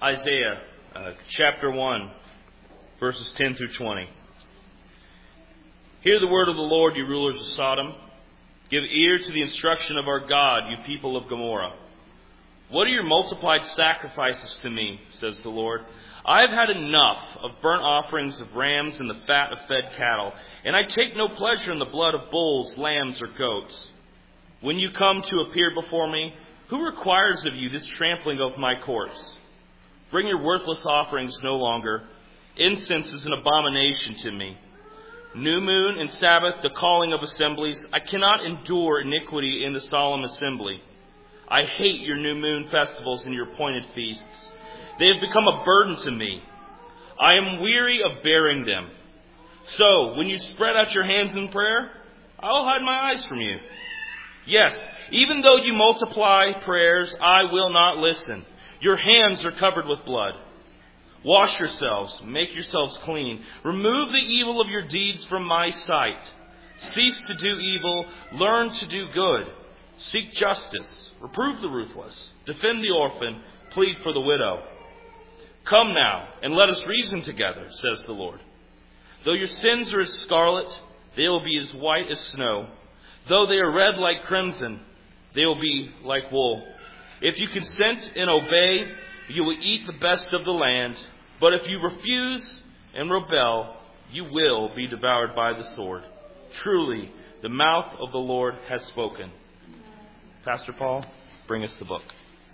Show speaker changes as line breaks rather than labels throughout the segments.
Isaiah chapter 1, verses 10 through 20. Hear the word of the Lord, you rulers of Sodom. Give ear to the instruction of our God, you people of Gomorrah. What are your multiplied sacrifices to me, says the Lord? I have had enough of burnt offerings of rams and the fat of fed cattle, and I take no pleasure in the blood of bulls, lambs, or goats. When you come to appear before me, who requires of you this trampling of my courts? Bring your worthless offerings no longer. Incense is an abomination to me. New moon and Sabbath, the calling of assemblies. I cannot endure iniquity in the solemn assembly. I hate your new moon festivals and your appointed feasts. They have become a burden to me. I am weary of bearing them. So, when you spread out your hands in prayer, I will hide my eyes from you. Yes, even though you multiply prayers, I will not listen. Your hands are covered with blood. Wash yourselves, make yourselves clean. Remove the evil of your deeds from my sight. Cease to do evil, learn to do good. Seek justice, reprove the ruthless, defend the orphan, plead for the widow. Come now, and let us reason together, says the Lord. Though your sins are as scarlet, they will be as white as snow. Though they are red like crimson, they will be like wool. If you consent and obey, you will eat the best of the land. But if you refuse and rebel, you will be devoured by the sword. Truly, the mouth of the Lord has spoken. Pastor Paul, bring us the book.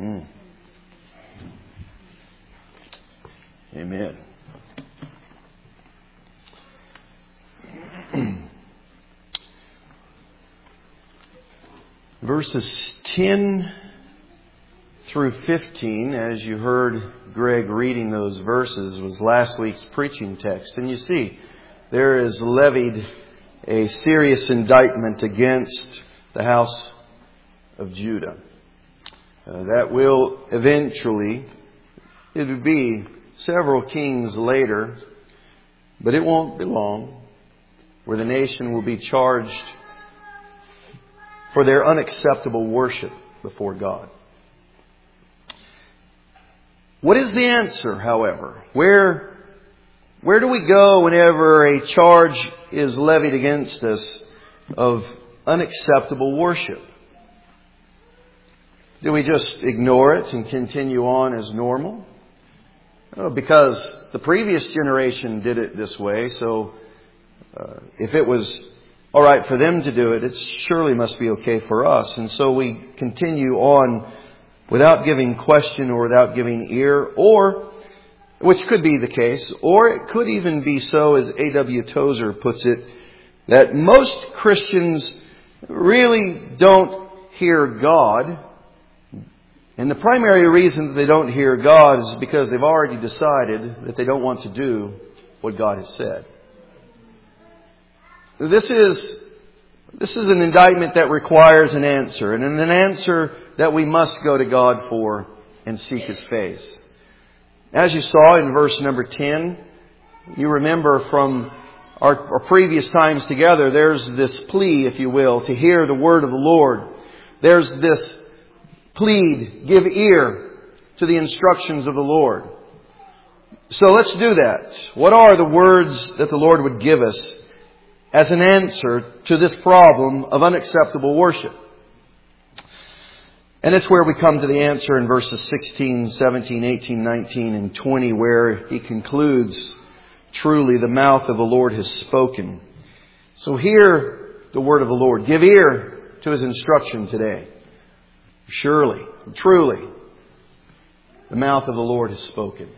Amen. Verses 10 through 15, as you heard Greg reading those verses, was last week's preaching text. And you see, there is levied a serious indictment against the house of Judah. That will eventually, it will be several kings later, but it won't be long, where the nation will be charged for their unacceptable worship before God. What is the answer, however? Where do we go whenever a charge is levied against us of unacceptable worship? Do we just ignore it and continue on as normal? Because the previous generation did it this way, so if it was all right for them to do it, it surely must be okay for us. And so we continue on without giving question or without giving ear, or, which could be the case, or it could even be so, as A.W. Tozer puts it, that most Christians really don't hear God. And the primary reason that they don't hear God is because they've already decided that they don't want to do what God has said. This is an indictment that requires an answer, and an answer that we must go to God for and seek His face. As you saw in verse number 10, you remember from our previous times together, there's this plea, if you will, to hear the word of the Lord. There's this plead, give ear to the instructions of the Lord. So let's do that. What are the words that the Lord would give us as an answer to this problem of unacceptable worship? And it's where we come to the answer in verses 16, 17, 18, 19, and 20, where he concludes, truly the mouth of the Lord has spoken. So hear the word of the Lord. Give ear to His instruction today. Surely, truly, the mouth of the Lord has spoken.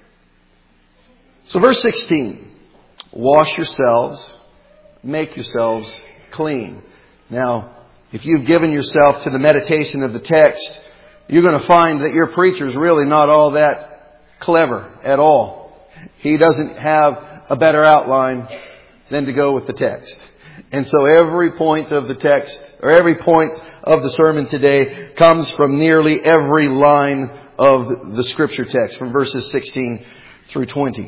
So verse 16, wash yourselves, make yourselves clean. Now, if you've given yourself to the meditation of the text, you're going to find that your preacher's really not all that clever at all. He doesn't have a better outline than to go with the text. And so every point of the text, or every point of the sermon today, comes from nearly every line of the Scripture text, from verses 16 through 20.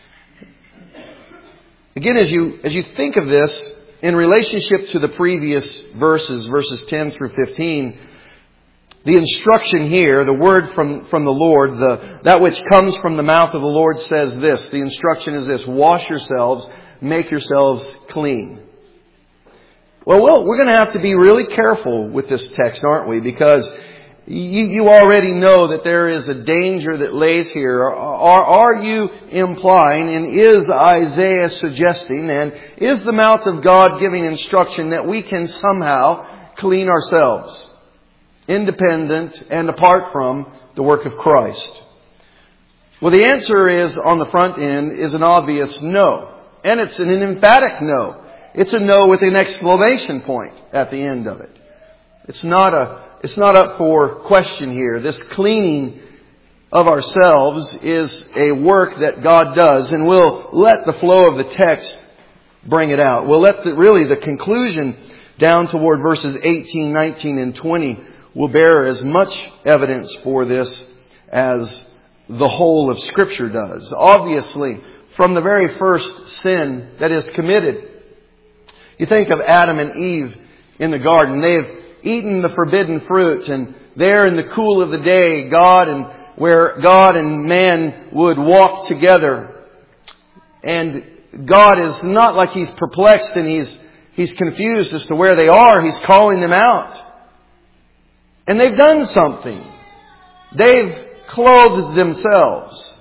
Again, as you think of this, in relationship to the previous verses 10 through 15, The instruction here, the word from the Lord, that which comes from the mouth of the Lord says this. The instruction is this: wash yourselves, make yourselves clean. Well, we're going to have to be really careful with this text, aren't we? Because you already know that there is a danger that lays here. Are you implying, and is Isaiah suggesting, and is the mouth of God giving instruction that we can somehow clean ourselves, independent and apart from the work of Christ? Well, the answer is, on the front end, is an obvious no. And it's an emphatic no. It's a no with an exclamation point at the end of it. It's not up for question here. This cleaning of ourselves is a work that God does, and we'll let the flow of the text bring it out. We'll let the conclusion down toward verses 18, 19, and 20 will bear as much evidence for this as the whole of Scripture does. Obviously, from the very first sin that is committed, you think of Adam and Eve in the garden. They've eaten the forbidden fruit, and there in the cool of the day, where God and man would walk together. And God is not like He's perplexed and He's confused as to where they are. He's calling them out. And they've done something. They've clothed themselves.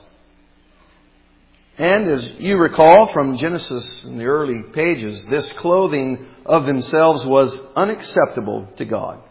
And as you recall from Genesis in the early pages, this clothing of themselves was unacceptable to God.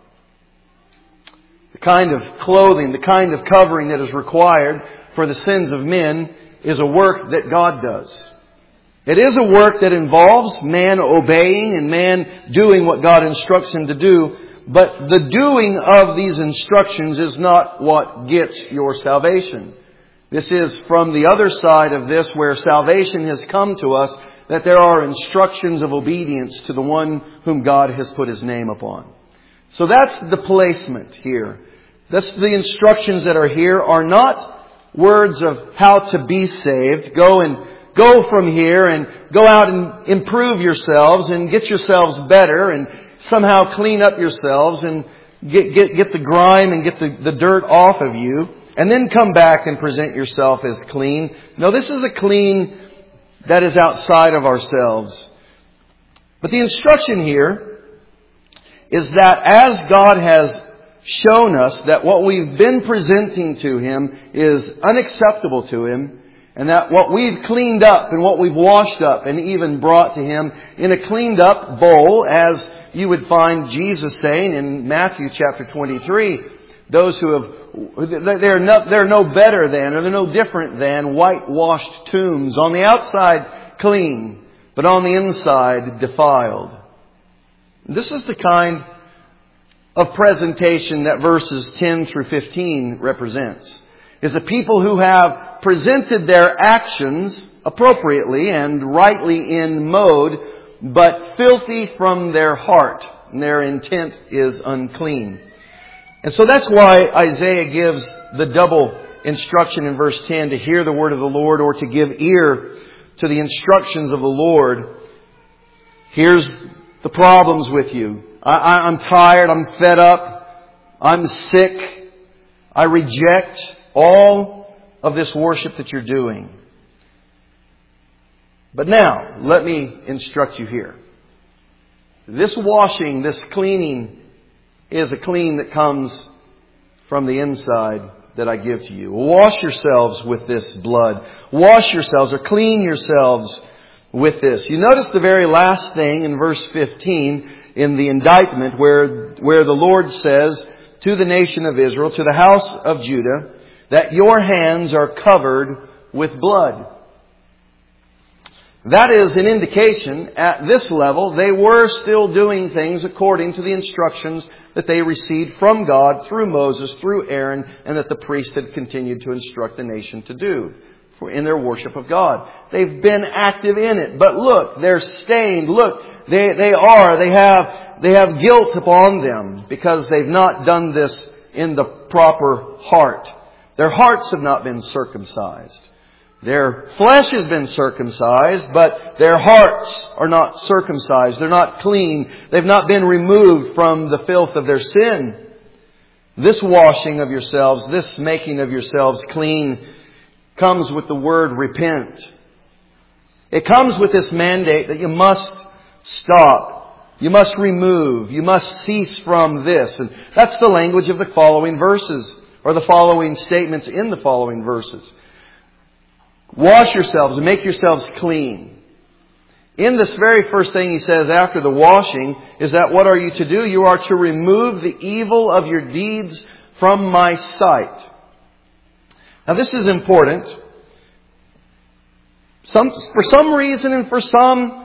The kind of clothing, the kind of covering that is required for the sins of men is a work that God does. It is a work that involves man obeying and man doing what God instructs him to do. But the doing of these instructions is not what gets your salvation. This is from the other side of this, where salvation has come to us, that there are instructions of obedience to the one whom God has put His name upon. So that's the placement here. The instructions that are here are not words of how to be saved. Go from here and go out and improve yourselves and get yourselves better and somehow clean up yourselves and get the grime and get the dirt off of you. And then come back and present yourself as clean. No, this is a clean that is outside of ourselves. But the instruction here is that as God has shown us that what we've been presenting to Him is unacceptable to Him, and that what we've cleaned up and what we've washed up and even brought to Him in a cleaned up bowl, as you would find Jesus saying in Matthew chapter 23, those who have, they're no better than, or they're no different than whitewashed tombs. On the outside clean, but on the inside defiled. This is the kind of presentation that verses 10 through 15 represents. Is a people who have presented their actions appropriately and rightly in mode, but filthy from their heart, and their intent is unclean. And so that's why Isaiah gives the double instruction in verse 10 to hear the word of the Lord, or to give ear to the instructions of the Lord. Here's the problems with you. I'm tired. I'm fed up. I'm sick. I reject all of this worship that you're doing. But now, let me instruct you here. This washing, this cleaning, is a clean that comes from the inside that I give to you. Wash yourselves with this blood. Wash yourselves, or clean yourselves with this. You notice the very last thing in verse 15 in the indictment, where the Lord says to the nation of Israel, to the house of Judah, that your hands are covered with blood. That is an indication at this level they were still doing things according to the instructions that they received from God through Moses, through Aaron, and that the priest had continued to instruct the nation to do in their worship of God. They've been active in it. But look, they're stained. Look, they have guilt upon them because they've not done this in the proper heart. Their hearts have not been circumcised. Their flesh has been circumcised, but their hearts are not circumcised. They're not clean. They've not been removed from the filth of their sin. This washing of yourselves, this making of yourselves clean, comes with the word repent. It comes with this mandate that you must stop. You must remove. You must cease from this. And that's the language of the following verses, or the following statements in the following verses. Wash yourselves and make yourselves clean. In this very first thing he says after the washing is that what are you to do? You are to remove the evil of your deeds from my sight. Now this is important. For some reason and for some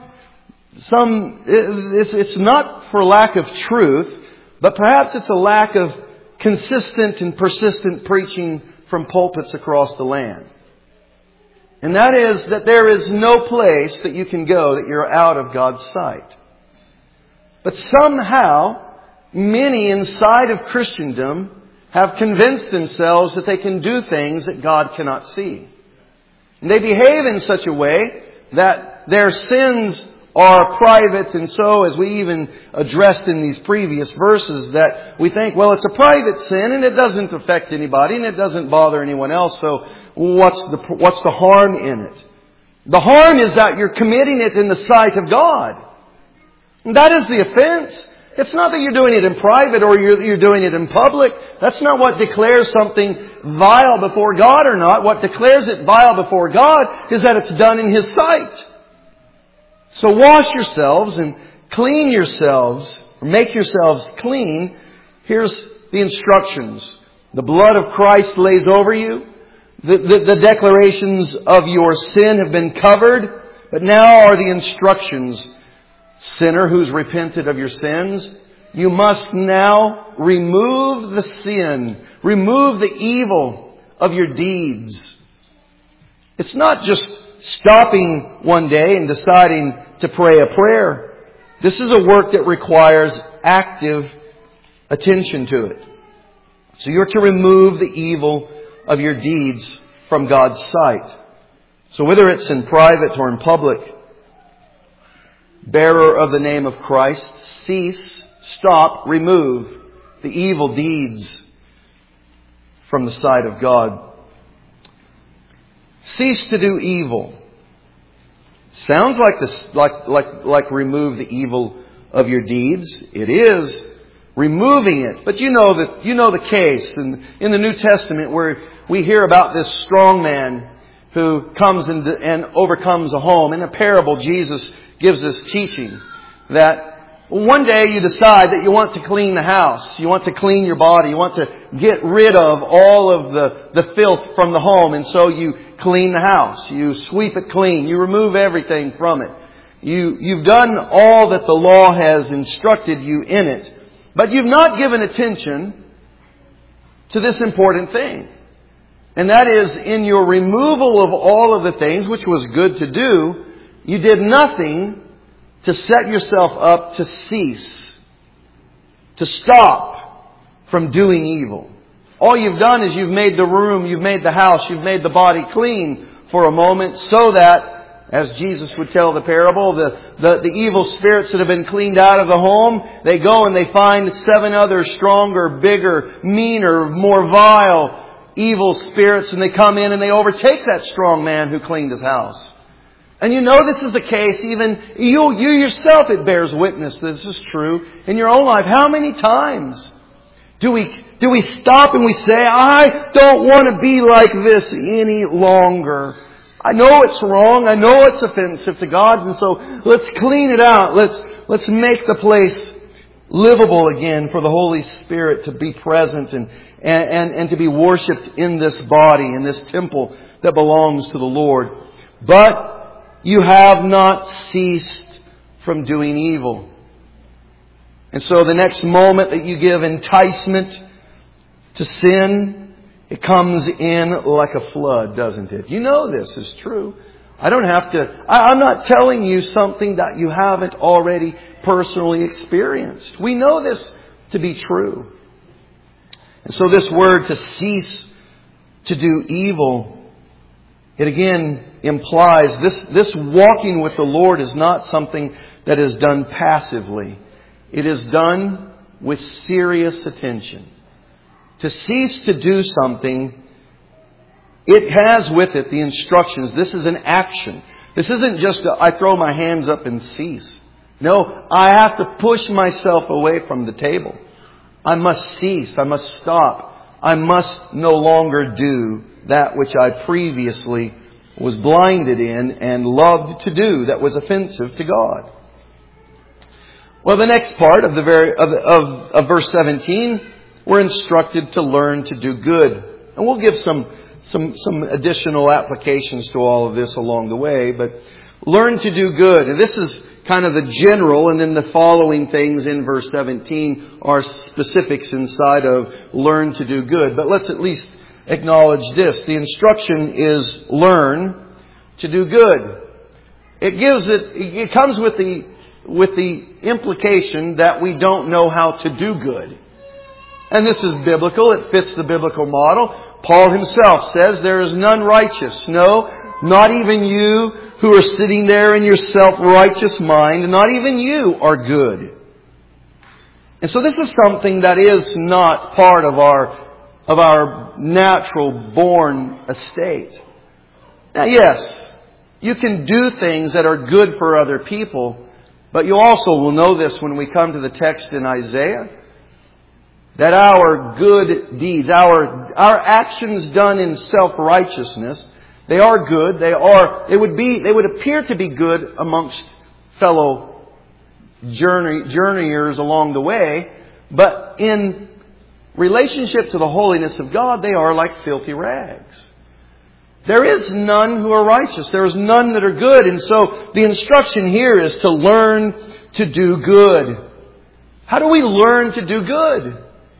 it's not for lack of truth, but perhaps it's a lack of consistent and persistent preaching from pulpits across the land. And that is that there is no place that you can go that you're out of God's sight. But somehow, many inside of Christendom have convinced themselves that they can do things that God cannot see. And they behave in such a way that their sins are private, and so, as we even addressed in these previous verses, that we think, well, it's a private sin and it doesn't affect anybody and it doesn't bother anyone else, so what's the harm in it? The harm is that you're committing it in the sight of God. And that is the offense. It's not that you're doing it in private or you're doing it in public. That's not what declares something vile before God or not. What declares it vile before God is that it's done in His sight. So wash yourselves and clean yourselves, or make yourselves clean. Here's the instructions. The blood of Christ lays over you. The declarations of your sin have been covered. But now are the instructions. Sinner who's repented of your sins, you must now remove the sin. Remove the evil of your deeds. It's not just stopping one day and deciding to pray a prayer. This is a work that requires active attention to it. So you're to remove the evil of your deeds from God's sight. So whether it's in private or in public, bearer of the name of Christ, cease, stop, remove the evil deeds from the sight of God. Cease to do evil. Sounds like this, like remove the evil of your deeds. It is removing it. But you know the case in the New Testament where we hear about this strong man who comes and overcomes a home. In a parable, Jesus gives this teaching that one day you decide that you want to clean the house. You want to clean your body. You want to get rid of all of the filth from the home. And so you clean the house. You sweep it clean. You remove everything from it. You've done all that the law has instructed you in it. But you've not given attention to this important thing. And that is, in your removal of all of the things, which was good to do, you did nothing to set yourself up to cease, to stop from doing evil. All you've done is you've made the room, you've made the house, you've made the body clean for a moment so that, as Jesus would tell the parable, the evil spirits that have been cleaned out of the home, they go and they find 7 other stronger, bigger, meaner, more vile evil spirits, and they come in and they overtake that strong man who cleaned his house. And you know this is the case, even you yourself, it bears witness that this is true in your own life. How many times do we stop and we say, I don't want to be like this any longer. I know it's wrong. I know it's offensive to God. And so let's clean it out. Let's make the place livable again for the Holy Spirit to be present and to be worshipped in this body, in this temple that belongs to the Lord. But you have not ceased from doing evil. And so the next moment that you give enticement to sin, it comes in like a flood, doesn't it? You know this is true. I'm not telling you something that you haven't already personally experienced. We know this to be true. And so this word to cease to do evil, it again implies this walking with the Lord is not something that is done passively. It is done with serious attention. to cease to do something, it has with it the instructions. This is an action. This isn't just I throw my hands up and cease. No, I have to push myself away from the table. I must cease. I must stop. I must no longer do that which I previously was blinded in and loved to do that was offensive to God. Well, the next part of of verse 17, we're instructed to learn to do good. And we'll give some additional applications to all of this along the way, but learn to do good. And this is kind of the general, and then the following things in verse 17 are specifics inside of learn to do good. But let's at least acknowledge this. The instruction is learn to do good. It comes with the implication that we don't know how to do good. And this is biblical. It fits the biblical model. Paul himself says there is none righteous. No, not even you who are sitting there in your self-righteous mind. Not even you are good. And so this is something that is not part of our natural born estate. Now yes, you can do things that are good for other people, but you also will know this when we come to the text in Isaiah, that our good deeds, our actions done in self-righteousness, they are good. They would appear to be good amongst fellow journeyers along the way, but in relationship to the holiness of God, they are like filthy rags. There is none who are righteous. There is none that are good. And so the instruction here is to learn to do good. How do we learn to do good?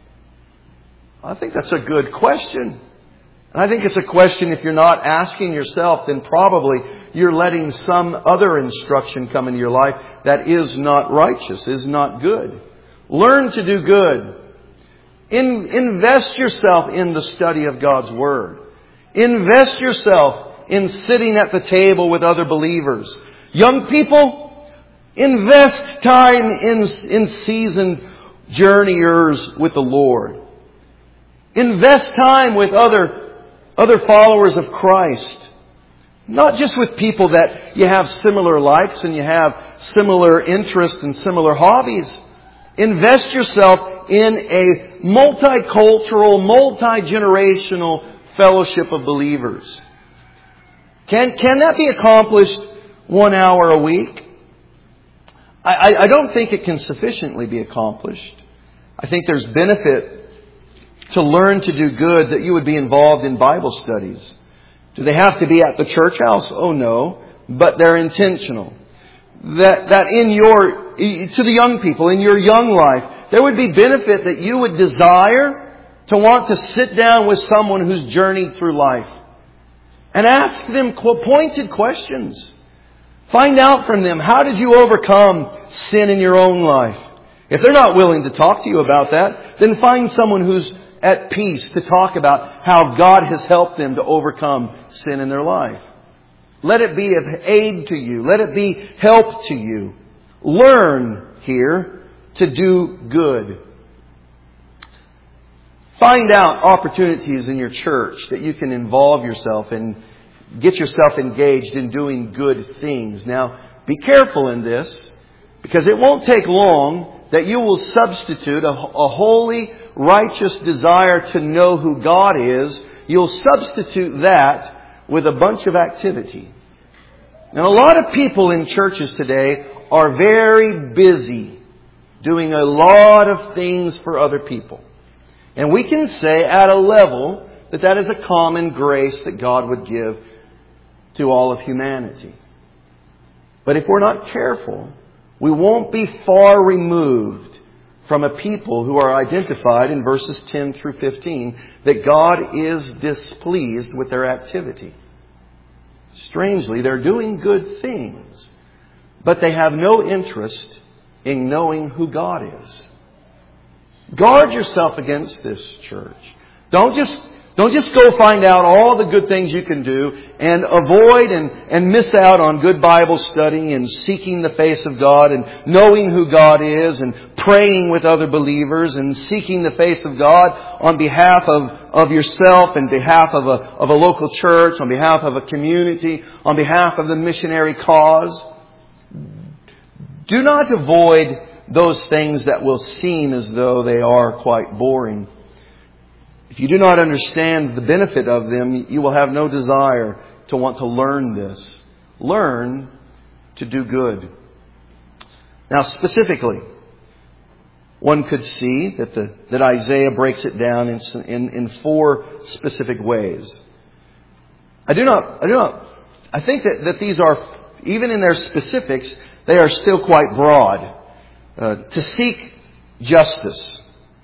I think that's a good question. And I think it's a question, if you're not asking yourself, then probably you're letting some other instruction come into your life that is not righteous, is not good. Learn to do good. Invest yourself in the study of God's Word. Invest yourself in sitting at the table with other believers. Young people, invest time in seasoned journeyers with the Lord. Invest time with other followers of Christ. Not just with people that you have similar likes and you have similar interests and similar hobbies. Invest yourself in a multicultural, multi-generational fellowship of believers. Can that be accomplished 1 hour a week? I don't think it can sufficiently be accomplished. I think there's benefit to learn to do good that you would be involved in Bible studies. Do they have to be at the church house? Oh no. But they're intentional. That to the young people, in your young life, there would be benefit that you would desire to want to sit down with someone who's journeyed through life and ask them pointed questions. Find out from them, how did you overcome sin in your own life? If they're not willing to talk to you about that, then find someone who's at peace to talk about how God has helped them to overcome sin in their life. Let it be of aid to you. Let it be help to you. Learn here to do good. Find out opportunities in your church that you can involve yourself and get yourself engaged in doing good things. Now, be careful in this, because it won't take long that you will substitute a holy, righteous desire to know who God is. You'll substitute that with a bunch of activity. And a lot of people in churches today are very busy doing a lot of things for other people. And we can say at a level that is a common grace that God would give to all of humanity. But if we're not careful, we won't be far removed from a people who are identified in verses 10 through 15 that God is displeased with their activity. Strangely, they're doing good things, but they have no interest in knowing who God is. Guard yourself against this, church. Don't just Don't just go find out all the good things you can do and avoid and miss out on good Bible study and seeking the face of God and knowing who God is and praying with other believers and seeking the face of God on behalf of yourself and behalf of a local church, on behalf of a community, on behalf of the missionary cause. Do not avoid those things that will seem as though they are quite boring. If you do not understand the benefit of them, you will have no desire to want to learn this. Learn to do good. Now, specifically, one could see that Isaiah breaks it down in 4 specific ways. I think that these are, even in their specifics, they are still quite broad. To seek justice.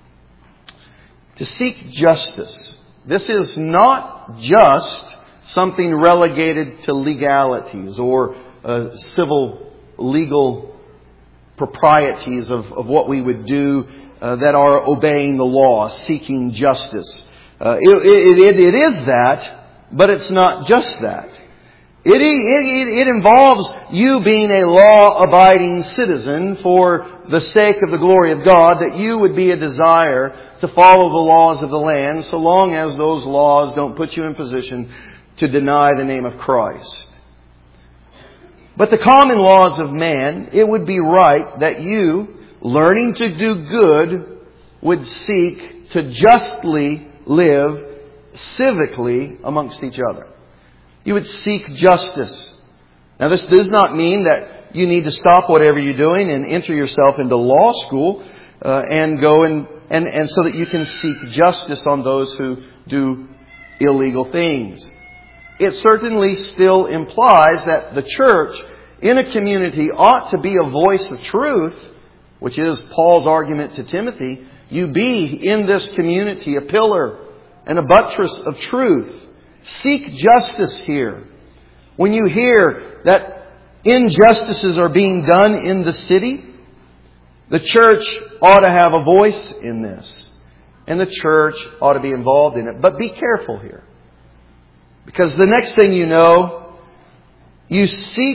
To seek justice. This is not just something relegated to legalities or civil legal proprieties of what we would do that are obeying the law, seeking justice. It is that, but it's not just that. It involves you being a law-abiding citizen for the sake of the glory of God, that you would be a desire to follow the laws of the land so long as those laws don't put you in position to deny the name of Christ. But the common laws of man, it would be right that you, learning to do good, would seek to justly live civically amongst each other. You would seek justice. Now, this does not mean that you need to stop whatever you're doing and enter yourself into law school and go and so that you can seek justice on those who do illegal things. It certainly still implies that the church in a community ought to be a voice of truth, which is Paul's argument to Timothy. You be in this community a pillar and a buttress of truth. Seek justice here. When you hear that injustices are being done in the city, the church ought to have a voice in this. And the church ought to be involved in it. But be careful here. Because the next thing you know, you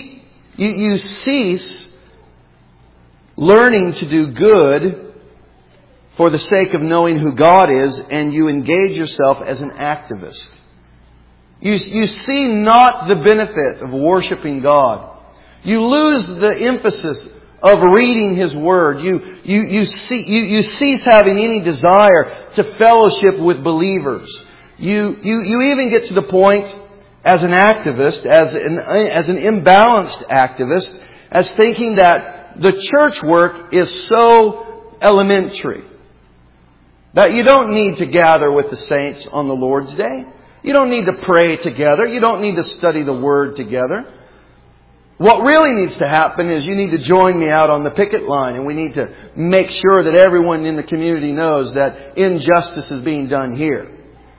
cease learning to do good for the sake of knowing who God is, and you engage yourself as an activist. You see not the benefit of worshiping God. You lose the emphasis of reading His Word. You cease having any desire to fellowship with believers. You even get to the point as an activist, as an imbalanced activist, as thinking that the church work is so elementary that you don't need to gather with the saints on the Lord's Day. You don't need to pray together. You don't need to study the Word together. What really needs to happen is you need to join me out on the picket line, and we need to make sure that everyone in the community knows that injustice is being done here.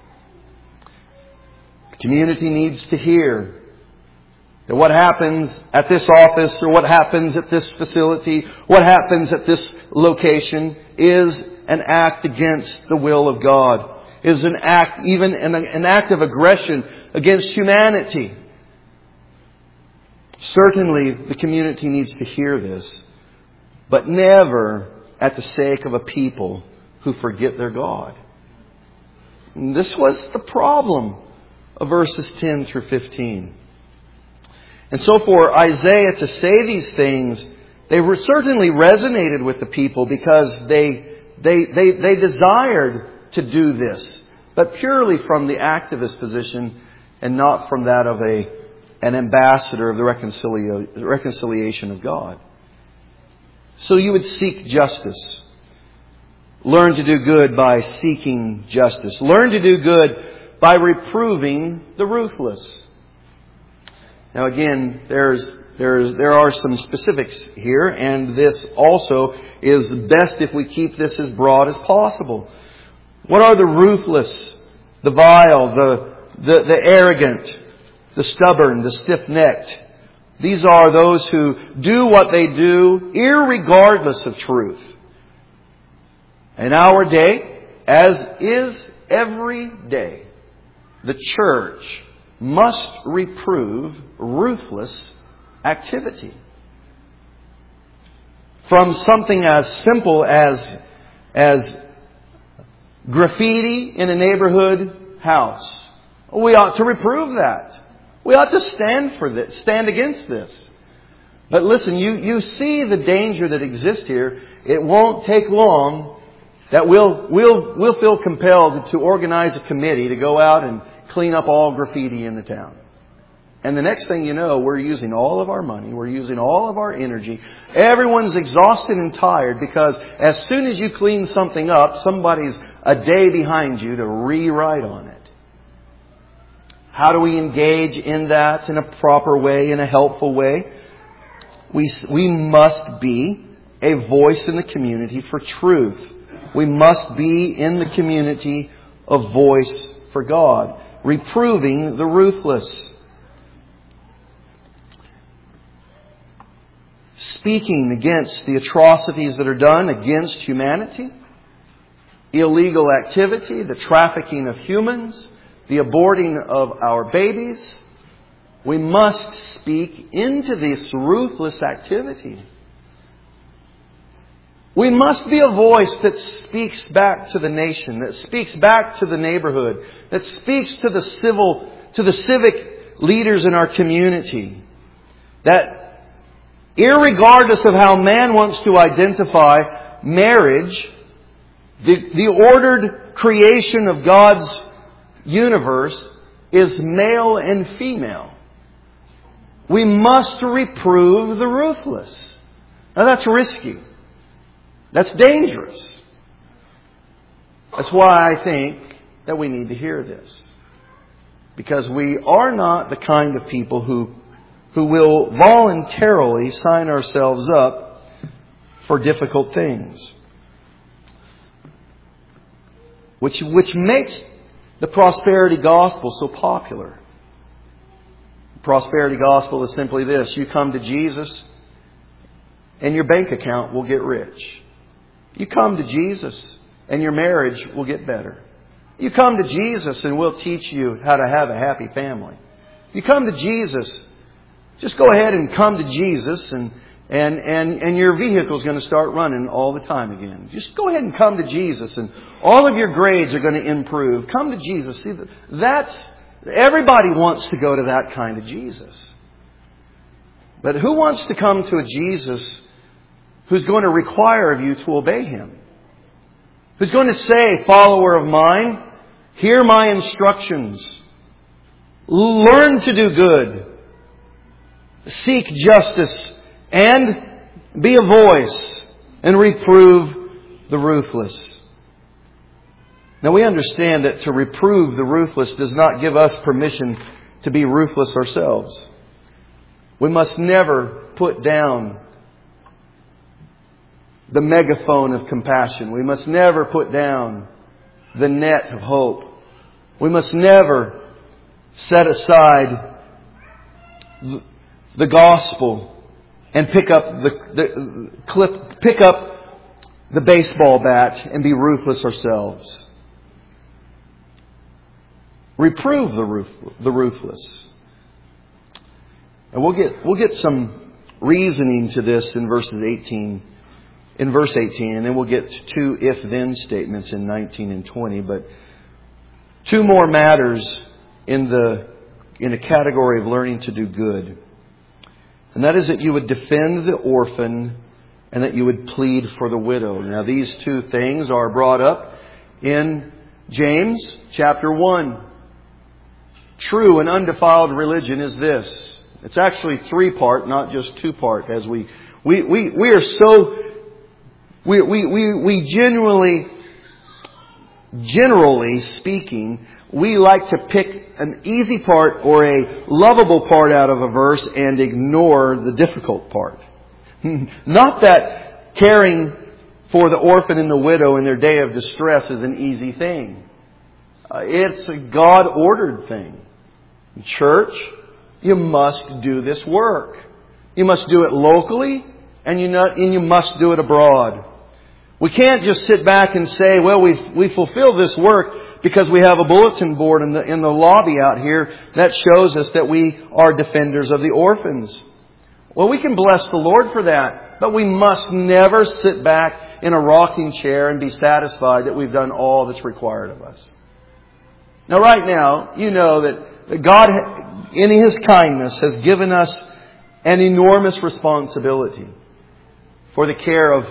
The community needs to hear that what happens at this office or what happens at this facility, what happens at this location is an act against the will of God. Is an act, even an act of aggression against humanity. Certainly, the community needs to hear this, but never at the sake of a people who forget their God. And this was the problem of verses 10 through 15. And so for Isaiah to say these things, they were certainly resonated with the people because they desired to do this, but purely from the activist position and not from that of an ambassador of the reconciliation of God. So you would seek justice. Learn to do good by seeking justice. Learn to do good by reproving the ruthless. Now again, there are some specifics here, and this also is best if we keep this as broad as possible. What are the ruthless, the vile, the arrogant, the stubborn, the stiff-necked? These are those who do what they do irregardless of truth. In our day, as is every day, the church must reprove ruthless activity. From something as simple as graffiti in a neighborhood house. We ought to reprove that. We ought to stand against this. But listen, you see the danger that exists here. It won't take long that we'll feel compelled to organize a committee to go out and clean up all graffiti in the town. And the next thing you know, we're using all of our money. We're using all of our energy. Everyone's exhausted and tired because as soon as you clean something up, somebody's a day behind you to rewrite on it. How do we engage in that in a proper way, in a helpful way? We must be a voice in the community for truth. We must be in the community a voice for God, reproving the ruthless. Speaking against the atrocities that are done against humanity, illegal activity, the trafficking of humans, the aborting of our babies. We must speak into this ruthless activity. We must be a voice that speaks back to the nation, that speaks back to the neighborhood, that speaks to the civic leaders in our community. That irregardless of how man wants to identify marriage, the ordered creation of God's universe is male and female. We must reprove the ruthless. Now that's risky. That's dangerous. That's why I think that we need to hear this. Because we are not the kind of people who will voluntarily sign ourselves up for difficult things. Which makes the prosperity gospel so popular. The prosperity gospel is simply this. You come to Jesus and your bank account will get rich. You come to Jesus and your marriage will get better. You come to Jesus and we'll teach you how to have a happy family. You come to Jesus, just go ahead and come to Jesus and your vehicle's going to start running all the time again. Just go ahead and come to Jesus and all of your grades are going to improve. Come to Jesus. See, everybody wants to go to that kind of Jesus. But who wants to come to a Jesus who's going to require of you to obey Him? Who's going to say, follower of mine, hear my instructions. Learn to do good. Seek justice. And be a voice and reprove the ruthless. Now we understand that to reprove the ruthless does not give us permission to be ruthless ourselves. We must never put down the megaphone of compassion. We must never put down the net of hope. We must never set aside the gospel and pick up the baseball bat and be ruthless ourselves. Reprove the ruthless. And we'll get some reasoning to this in verse 18, and then we'll get to two if-then statements in 19 and 20. But two more matters in a category of learning to do good. And that is that you would defend the orphan and that you would plead for the widow. Now these two things are brought up in James chapter 1. True and undefiled religion is this. It's actually 3-part, not just 2-part, as we are so we generally speaking, we like to pick an easy part or a lovable part out of a verse and ignore the difficult part. Not that caring for the orphan and the widow in their day of distress is an easy thing. It's a God-ordered thing. Church, you must do this work. You must do it locally and you must do it abroad. We can't just sit back and say, well, we fulfill this work because we have a bulletin board in the lobby out here that shows us that we are defenders of the orphans. Well, we can bless the Lord for that, but we must never sit back in a rocking chair and be satisfied that we've done all that's required of us. Now, right now, you know that God, in His kindness, has given us an enormous responsibility for the care of...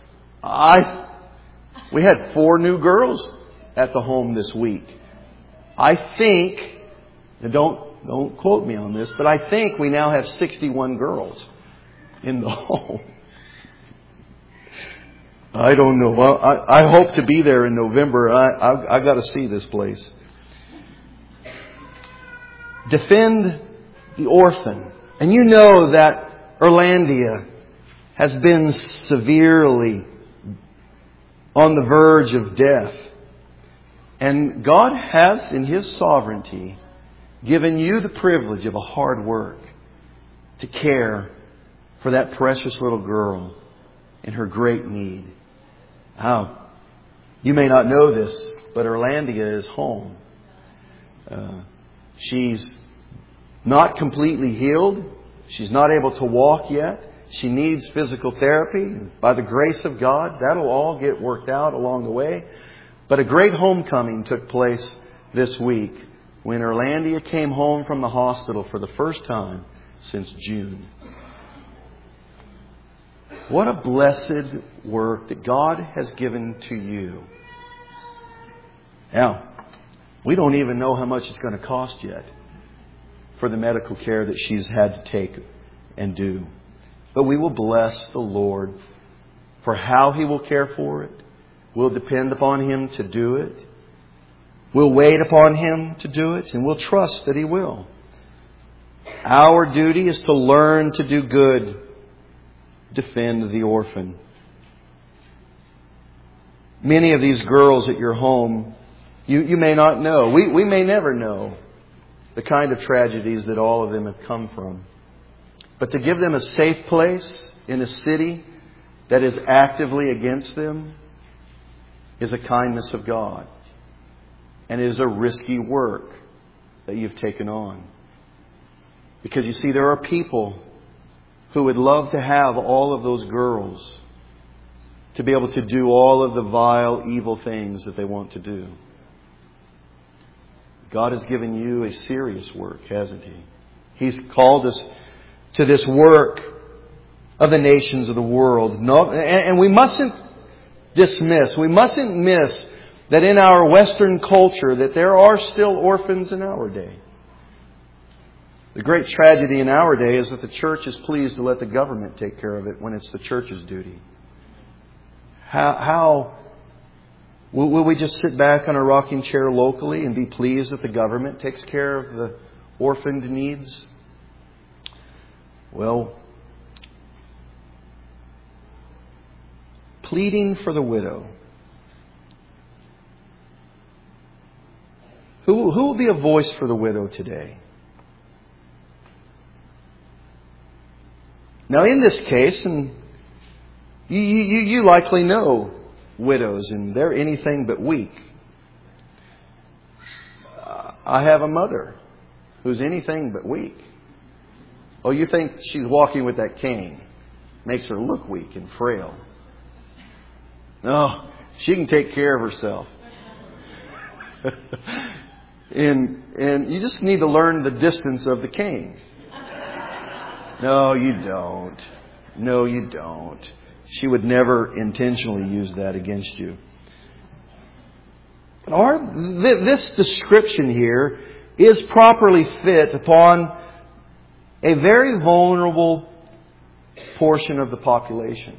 We had 4 new girls at the home this week. I think, and don't quote me on this, but I think we now have 61 girls in the home. I don't know. I hope to be there in November. I got to see this place. Defend the orphan. And you know that Irlandia has been severely on the verge of death. And God has, in His sovereignty, given you the privilege of a hard work to care for that precious little girl in her great need. Now, you may not know this, but Irlandia is home. She's not completely healed. She's not able to walk yet. She needs physical therapy. By the grace of God, that'll all get worked out along the way. But a great homecoming took place this week when Irlandia came home from the hospital for the first time since June. What a blessed work that God has given to you. Now, we don't even know how much it's going to cost yet for the medical care that she's had to take and do. But we will bless the Lord for how He will care for it. We'll depend upon Him to do it. We'll wait upon Him to do it. And we'll trust that He will. Our duty is to learn to do good. Defend the orphan. Many of these girls at your home, you may not know. We may never know the kind of tragedies that all of them have come from. But to give them a safe place in a city that is actively against them is a kindness of God. And it is a risky work that you've taken on. Because you see, there are people who would love to have all of those girls to be able to do all of the vile, evil things that they want to do. God has given you a serious work, hasn't He? He's called us to this work of the nations of the world. And we mustn't dismiss, we mustn't miss that in our Western culture that there are still orphans in our day. The great tragedy in our day is that the church is pleased to let the government take care of it when it's the church's duty. How will we just sit back on a rocking chair locally and be pleased that the government takes care of the orphaned needs? Well, pleading for the widow. Who will be a voice for the widow today? Now, in this case, and you likely know widows, and they're anything but weak. I have a mother who's anything but weak. Oh, you think she's walking with that cane? Makes her look weak and frail. No, she can take care of herself. And you just need to learn the distance of the cane. No, you don't. No, you don't. She would never intentionally use that against you. But this description here is properly fit upon a very vulnerable portion of the population.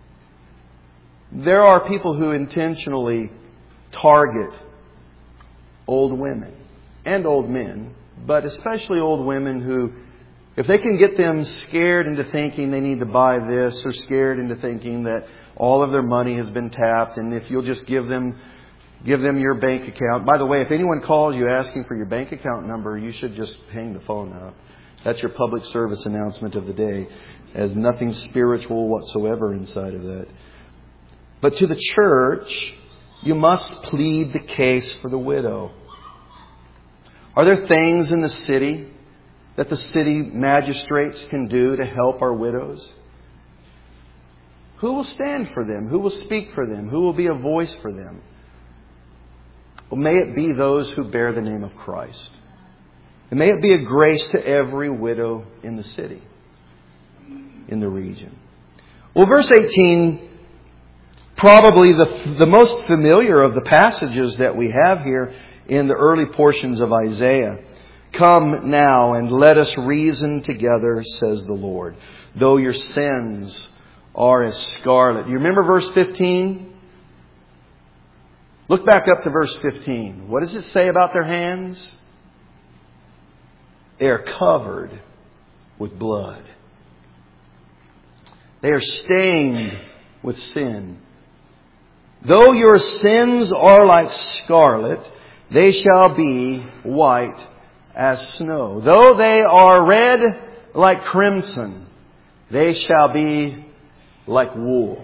There are people who intentionally target old women and old men, but especially old women who, if they can get them scared into thinking they need to buy this, or scared into thinking that all of their money has been tapped, and if you'll just give them your bank account. By the way, if anyone calls you asking for your bank account number, you should just hang the phone up. That's your public service announcement of the day. There's nothing spiritual whatsoever inside of that. But to the church, you must plead the case for the widow. Are there things in the city that the city magistrates can do to help our widows? Who will stand for them? Who will speak for them? Who will be a voice for them? Well, may it be those who bear the name of Christ. And may it be a grace to every widow in the city, in the region. Well, verse 18, probably the most familiar of the passages that we have here in the early portions of Isaiah. Come now and let us reason together, says the Lord. Though your sins are as scarlet. You remember verse 15? Look back up to verse 15. What does it say about their hands? They are covered with blood. They are stained with sin. Though your sins are like scarlet, they shall be white as snow. Though they are red like crimson, they shall be like wool.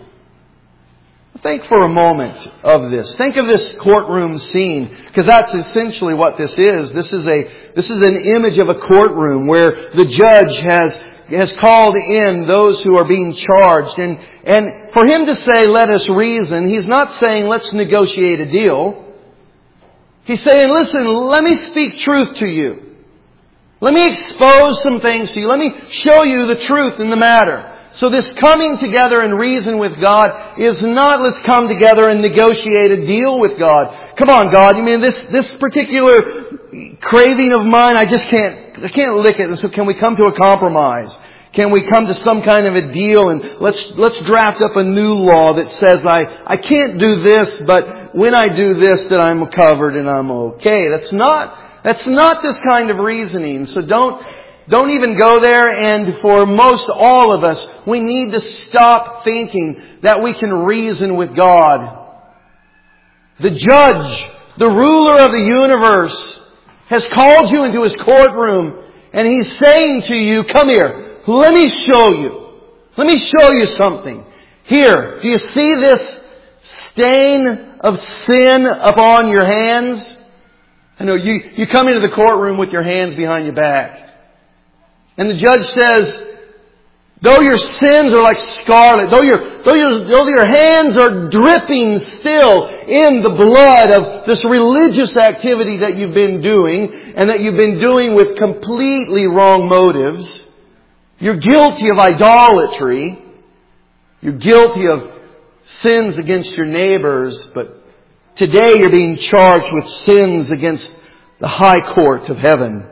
Think for a moment of this. Think of this courtroom scene, because that's essentially what this is. This is an image of a courtroom where the judge has called in those who are being charged. And for him to say, let us reason, he's not saying, let's negotiate a deal. He's saying, listen, let me speak truth to you. Let me expose some things to you. Let me show you the truth in the matter. So this coming together and reason with God is not let's come together and negotiate a deal with God. Come on, God. You mean this particular craving of mine, I can't lick it. And so can we come to a compromise? Can we come to some kind of a deal and let's draft up a new law that says I can't do this, but when I do this that I'm covered and I'm okay. That's not this kind of reasoning. So don't even go there. And for most all of us, we need to stop thinking that we can reason with God. The judge, the ruler of the universe, has called you into His courtroom and He's saying to you, come here, let me show you. Let me show you something. Here, do you see this stain of sin upon your hands? I know you come into the courtroom with your hands behind your back. And the judge says, though your sins are like scarlet, though your hands are dripping still in the blood of this religious activity that you've been doing, and that you've been doing with completely wrong motives, you're guilty of idolatry, you're guilty of sins against your neighbors, but today you're being charged with sins against the high court of heaven.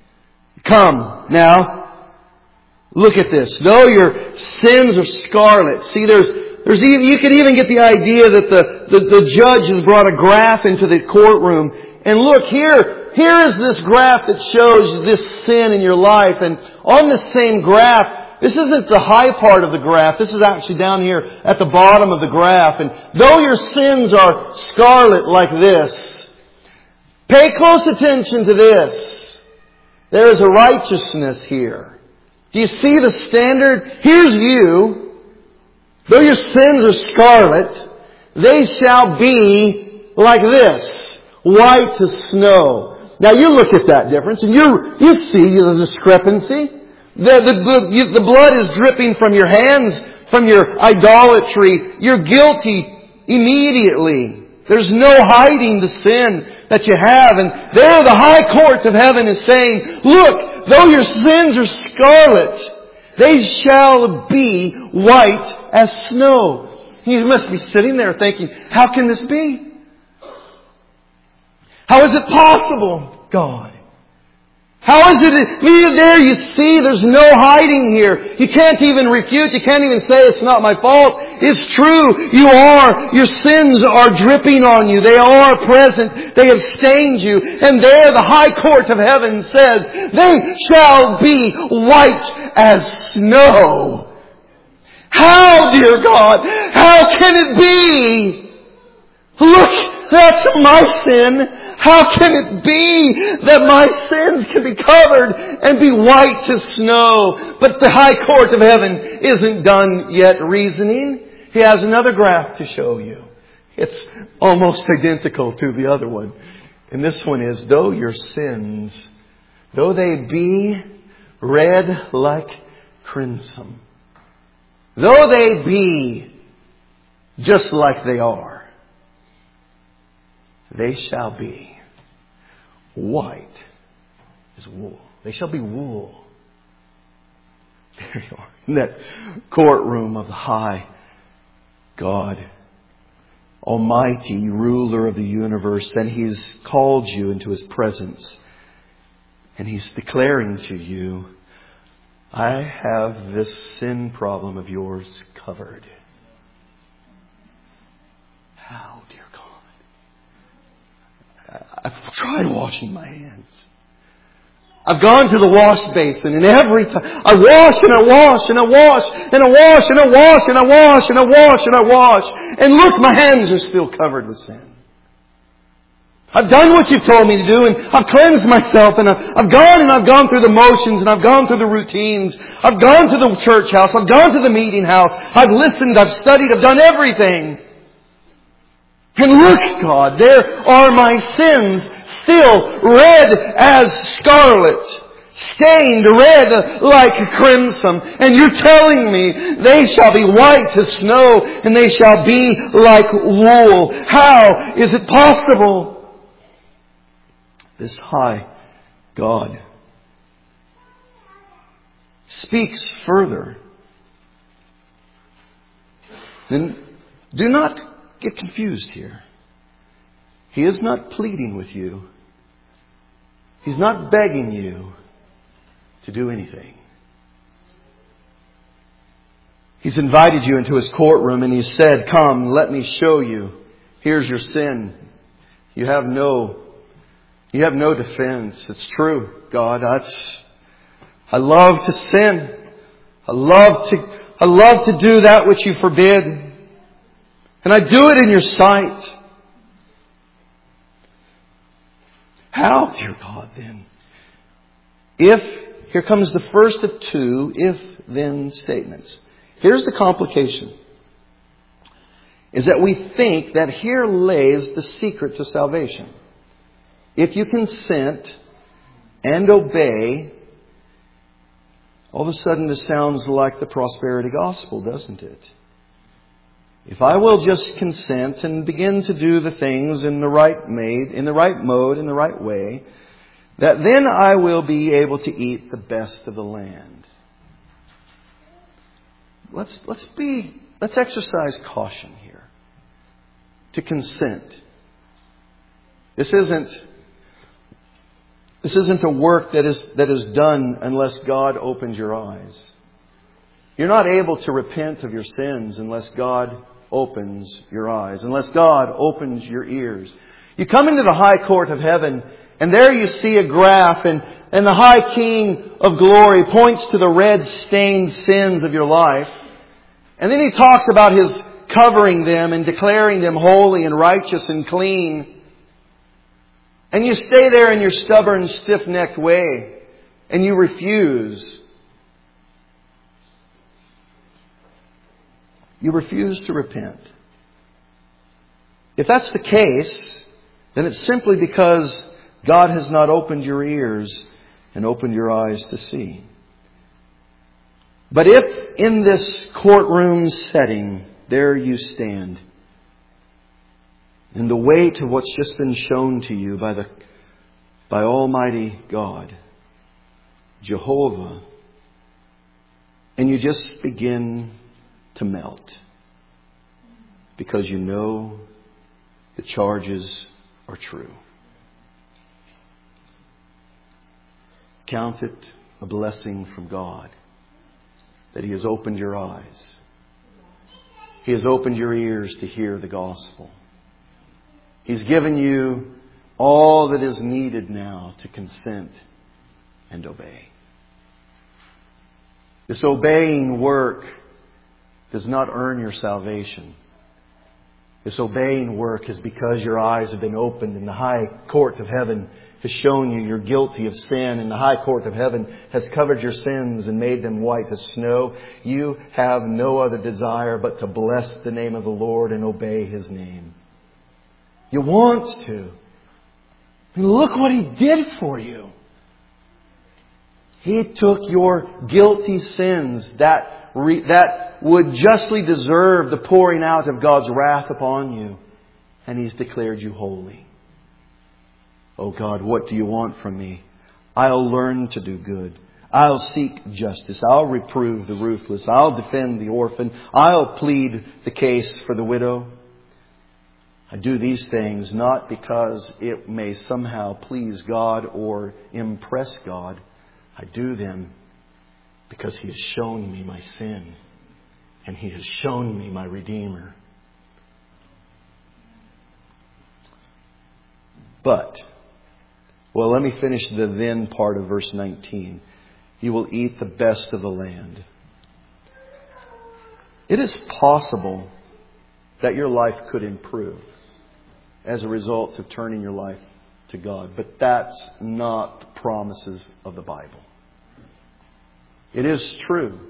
Come now, look at this. Though your sins are scarlet. See, there's even, you can even get the idea that the judge has brought a graph into the courtroom. And look, here is this graph that shows this sin in your life. And on this same graph, this isn't the high part of the graph. This is actually down here at the bottom of the graph. And though your sins are scarlet like this, pay close attention to this. There is a righteousness here. Do you see the standard? Here's you. Though your sins are scarlet, they shall be like this, white as snow. Now you look at that difference and you see the discrepancy. The blood is dripping from your hands, from your idolatry. You're guilty immediately. There's no hiding the sin that you have. And there the high court of heaven is saying, look, though your sins are scarlet, they shall be white as snow. You must be sitting there thinking, how can this be? How is it possible, God? How is it? There you see, there's no hiding here. You can't even refute. You can't even say it's not my fault. It's true. Your sins are dripping on you. They are present. They have stained you. And there the high court of heaven says, they shall be white as snow. How, dear God? How can it be? Look, that's my sin. How can it be that my sins can be covered and be white as snow? But the high court of heaven isn't done yet reasoning. He has another graph to show you. It's almost identical to the other one. And this one is, though your sins, though they be red like crimson, though they be just like they are, they shall be white as wool. They shall be wool. There you are, in that courtroom of the high God, Almighty ruler of the universe. And He's called you into His presence. And He's declaring to you, I have this sin problem of yours covered. How, dear God? I've tried washing my hands. I've gone to the wash basin, and every time I wash and I wash and I wash and I wash and I wash and I wash and I wash and I wash. And look, my hands are still covered with sin. I've done what you've told me to do, and I've cleansed myself, and I've gone through the motions, and I've gone through the routines. I've gone to the church house. I've gone to the meeting house. I've listened. I've studied. I've done everything. And look, God, there are my sins, still red as scarlet, stained red like crimson. And you're telling me they shall be white as snow, and they shall be like wool. How is it possible? This high God speaks further. Then do not get confused here. He is not pleading with you. He's not begging you to do anything. He's invited you into His courtroom, and He said, come, let me show you. Here's your sin. You have no defense. It's true, God. I love to sin. I love to do that which you forbid. And I do it in your sight. How, dear God, then? Here comes the first of two if-then statements. Here's the complication. Is that we think that here lays the secret to salvation. If you consent and obey, all of a sudden this sounds like the prosperity gospel, doesn't it? If I will just consent and begin to do the things in the right mode, in the right way, that then I will be able to eat the best of the land. Let's exercise caution here. To consent. This isn't a work that is done unless God opens your eyes. You're not able to repent of your sins unless God opens your eyes, unless God opens your ears. You come into the high court of heaven, and there you see a graph, and the high King of glory points to the red stained sins of your life. And then He talks about His covering them and declaring them holy and righteous and clean. And you stay there in your stubborn, stiff-necked way, and you refuse. You refuse to repent. If that's the case, then it's simply because God has not opened your ears and opened your eyes to see. But if in this courtroom setting, there you stand, in the weight of what's just been shown to you by Almighty God, Jehovah, and you just begin to melt because you know the charges are true. Count it a blessing from God that He has opened your eyes. He has opened your ears to hear the gospel. He's given you all that is needed now to consent and obey. This obeying work does not earn your salvation. This obeying work is because your eyes have been opened in the high court of heaven, has shown you you're guilty of sin, and the high court of heaven has covered your sins and made them white as snow, you have no other desire but to bless the name of the Lord and obey His name. You want to. Look what He did for you. He took your guilty sins that would justly deserve the pouring out of God's wrath upon you, and He's declared you holy. Oh God, what do you want from me? I'll learn to do good. I'll seek justice. I'll reprove the ruthless. I'll defend the orphan. I'll plead the case for the widow. I do these things not because it may somehow please God or impress God. I do them because He has shown me my sin and He has shown me my Redeemer. But, well, let me finish the then part of verse 19. You will eat the best of the land. It is possible that your life could improve as a result of turning your life to God. But that's not the promises of the Bible. It is true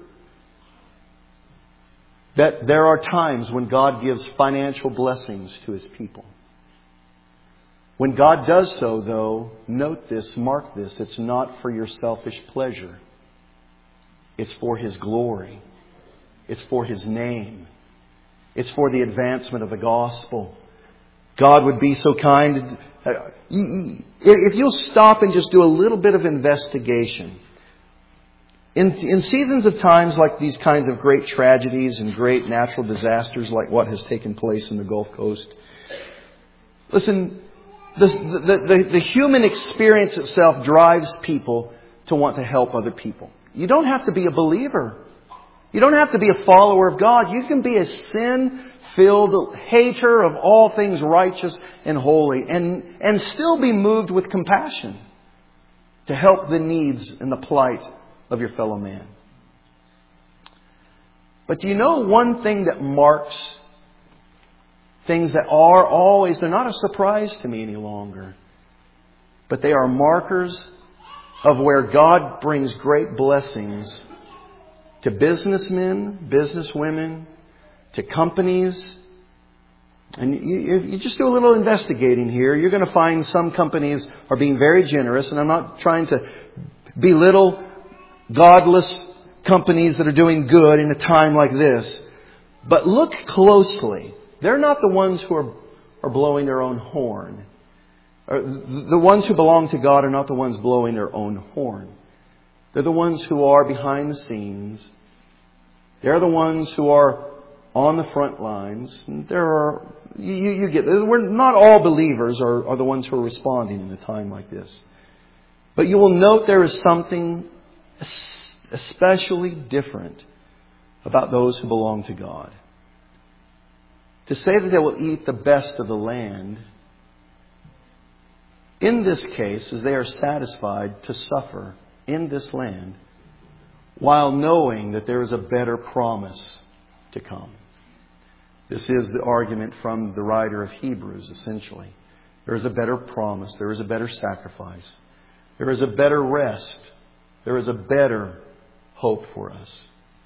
that there are times when God gives financial blessings to His people. When God does so, though, note this, mark this, it's not for your selfish pleasure. It's for His glory. It's for His name. It's for the advancement of the gospel. God would be so kind. If you'll stop and just do a little bit of investigation. In seasons of times like these kinds of great tragedies and great natural disasters like what has taken place in the Gulf Coast. Listen, the human experience itself drives people to want to help other people. You don't have to be a believer. You don't have to be a follower of God. You can be a sin-filled hater of all things righteous and holy and still be moved with compassion to help the needs and the plight of your fellow man. But do you know one thing that marks things that are always, they're not a surprise to me any longer, but they are markers of where God brings great blessings to businessmen, businesswomen, to companies. And you just do a little investigating here. You're going to find some companies are being very generous. And I'm not trying to belittle godless companies that are doing good in a time like this. But look closely. They're not the ones who are blowing their own horn. The ones who belong to God are not the ones blowing their own horn. They're the ones who are behind the scenes. They're the ones who are on the front lines. You get, we're not all believers are the ones who are responding in a time like this. But you will note there is something especially different about those who belong to God. To say that they will eat the best of the land, in this case, is they are satisfied to suffer in this land while knowing that there is a better promise to come. This is the argument from the writer of Hebrews, essentially. There is a better promise. There is a better sacrifice. There is a better rest. There is a better hope for us.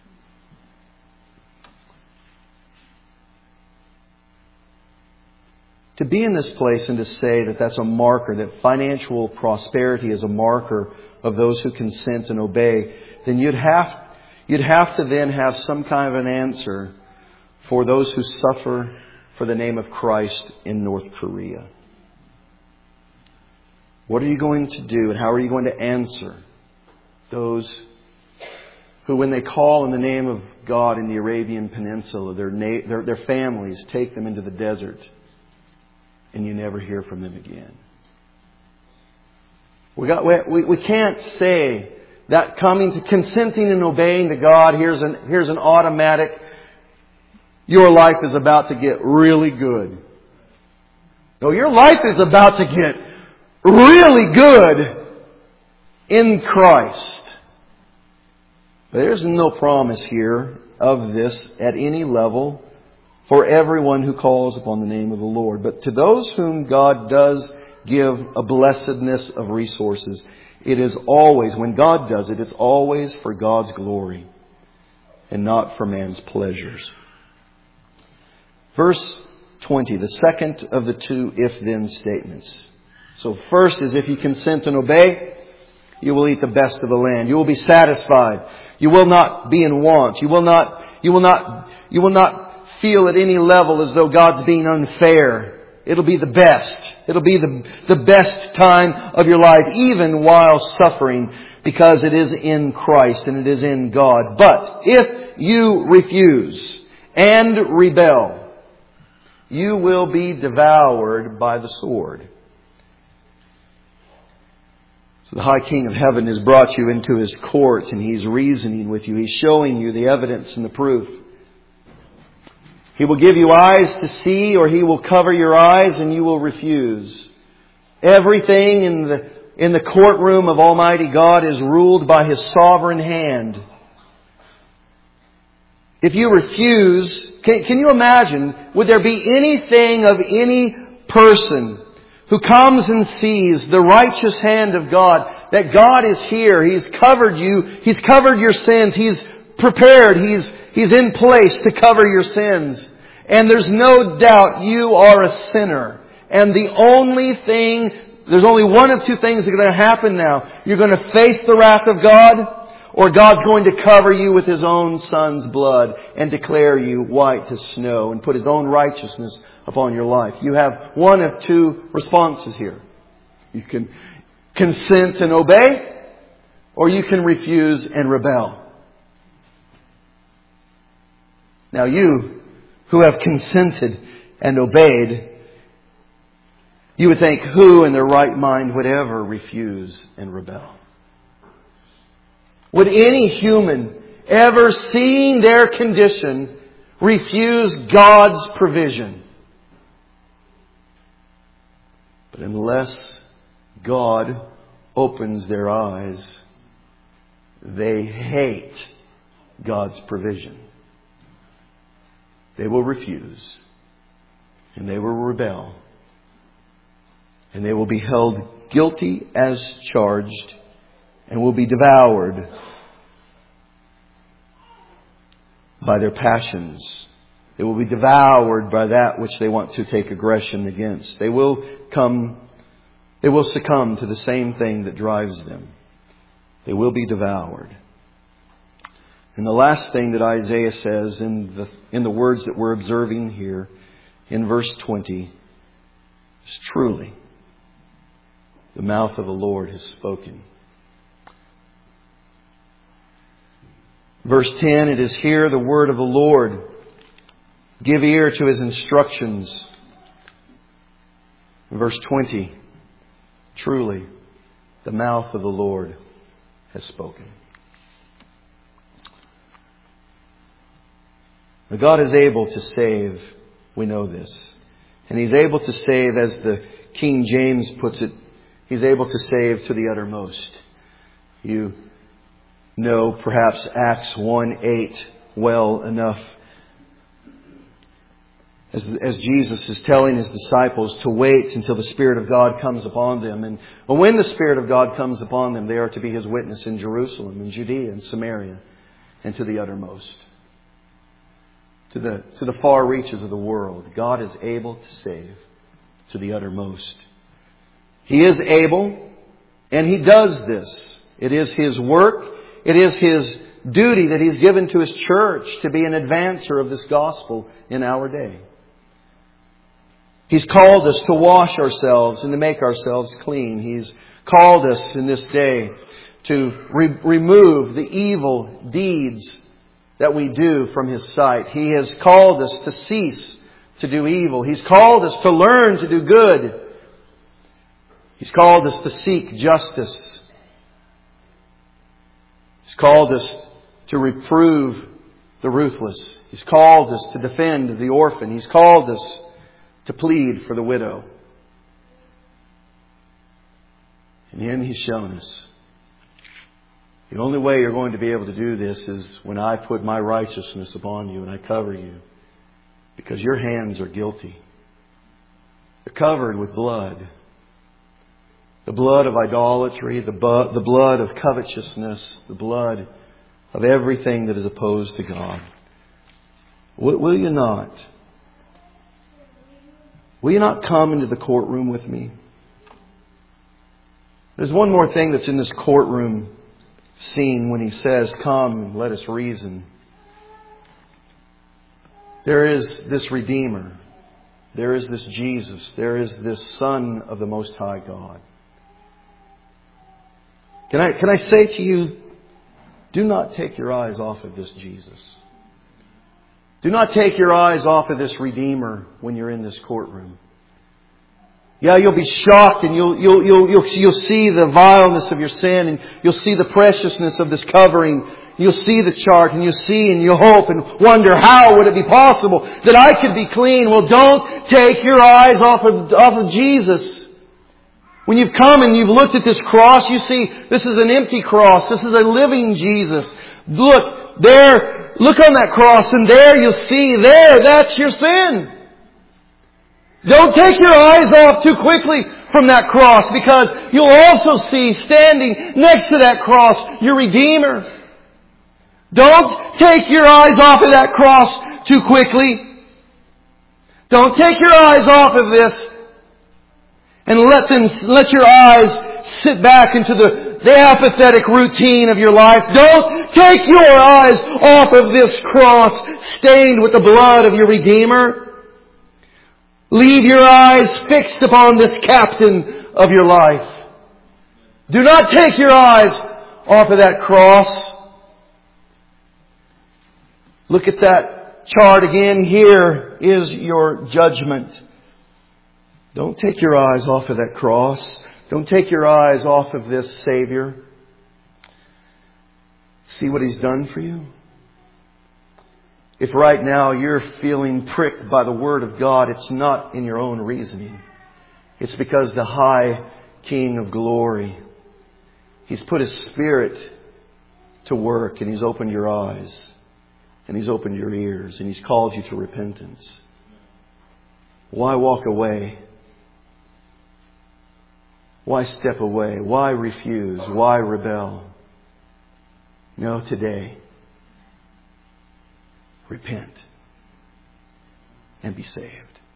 To be in this place and to say that that's a marker, that financial prosperity is a marker of those who consent and obey, then you'd have to then have some kind of an answer for those who suffer for the name of Christ in North Korea. What are you going to do and how are you going to answer those who, when they call in the name of God in the Arabian Peninsula, their families take them into the desert and you never hear from them again? We can't say that coming to consenting and obeying to God, here's an automatic, your life is about to get really good. No, your life is about to get really good in Christ. There's no promise here of this at any level for everyone who calls upon the name of the Lord. But to those whom God does give a blessedness of resources. It is always, when God does it, it's always for God's glory and not for man's pleasures. Verse 20, the second of the two if-then statements. So first is, if you consent and obey, you will eat the best of the land. You will be satisfied. You will not be in want. You will not feel at any level as though God's being unfair. It'll be the best. It'll be the best time of your life, even while suffering, because it is in Christ and it is in God. But if you refuse and rebel, you will be devoured by the sword. So the High King of Heaven has brought you into His court and He's reasoning with you. He's showing you the evidence and the proof. He will give you eyes to see, or He will cover your eyes and you will refuse. Everything in the courtroom of Almighty God is ruled by His sovereign hand. If you refuse, can you imagine, would there be anything of any person who comes and sees the righteous hand of God, that God is here, He's covered you, He's covered your sins, He's prepared, He's in place to cover your sins. And there's no doubt you are a sinner. And there's only one of two things that are going to happen now. You're going to face the wrath of God, or God's going to cover you with His own Son's blood and declare you white as snow and put His own righteousness upon your life. You have one of two responses here. You can consent and obey, or you can refuse and rebel. Now you who have consented and obeyed, you would think, who in their right mind would ever refuse and rebel? Would any human, ever seeing their condition, refuse God's provision? But unless God opens their eyes, they hate God's provision. They will refuse, and they will rebel, and they will be held guilty as charged, and will be devoured by their passions. They will be devoured by that which they want to take aggression against. They will succumb to the same thing that drives them. They will be devoured. And the last thing that Isaiah says in the words that we're observing here in verse 20 is, truly, the mouth of the Lord has spoken. Verse 10, it is here the word of the Lord. Give ear to His instructions. Verse 20, truly, the mouth of the Lord has spoken. Now, God is able to save. We know this. And He's able to save, as the King James puts it, He's able to save to the uttermost. You know perhaps Acts 1:8 well enough. As Jesus is telling His disciples to wait until the Spirit of God comes upon them. And when the Spirit of God comes upon them, they are to be His witness in Jerusalem, in Judea, and Samaria, and to the uttermost. To the far reaches of the world. God is able to save to the uttermost. He is able, and He does this. It is His work. It is His duty that He's given to His church to be an advancer of this gospel in our day. He's called us to wash ourselves and to make ourselves clean. He's called us in this day to remove the evil deeds that we do from His sight. He has called us to cease to do evil. He's called us to learn to do good. He's called us to seek justice. He's called us to reprove the ruthless. He's called us to defend the orphan. He's called us to plead for the widow. And then He's shown us the only way you're going to be able to do this is when I put my righteousness upon you and I cover you. Because your hands are guilty. They're covered with blood. the blood of idolatry, the blood of covetousness, the blood of everything that is opposed to God. Will you not? Will you not come into the courtroom with me? There's one more thing that's in this courtroom scene when he says, "Come, let us reason." There is this Redeemer. There is this Jesus. There is this Son of the Most High God. Can I say to you, do not take your eyes off of this Jesus. Do not take your eyes off of this Redeemer when you're in this courtroom. Yeah, you'll be shocked and you'll see the vileness of your sin, and you'll see the preciousness of this covering. You'll see the chart, and you'll see and you'll hope and wonder, how would it be possible that I could be clean? Well, don't take your eyes off of Jesus. When you've come and you've looked at this cross, you see this is an empty cross. This is a living Jesus. Look there, look on that cross, and there you'll see, that's your sin. Don't take your eyes off too quickly from that cross, because you'll also see standing next to that cross your Redeemer. Don't take your eyes off of that cross too quickly. Don't take your eyes off of this and let your eyes sit back into the apathetic routine of your life. Don't take your eyes off of this cross stained with the blood of your Redeemer. Leave your eyes fixed upon this captain of your life. Do not take your eyes off of that cross. Look at that chart again. Here is your judgment. Don't take your eyes off of that cross. Don't take your eyes off of this Savior. See what He's done for you. If right now you're feeling pricked by the Word of God, it's not in your own reasoning. It's because the high King of glory, He's put His Spirit to work, and He's opened your eyes, and He's opened your ears, and He's called you to repentance. Why walk away? Why step away? Why refuse? Why rebel? No, today, repent and be saved.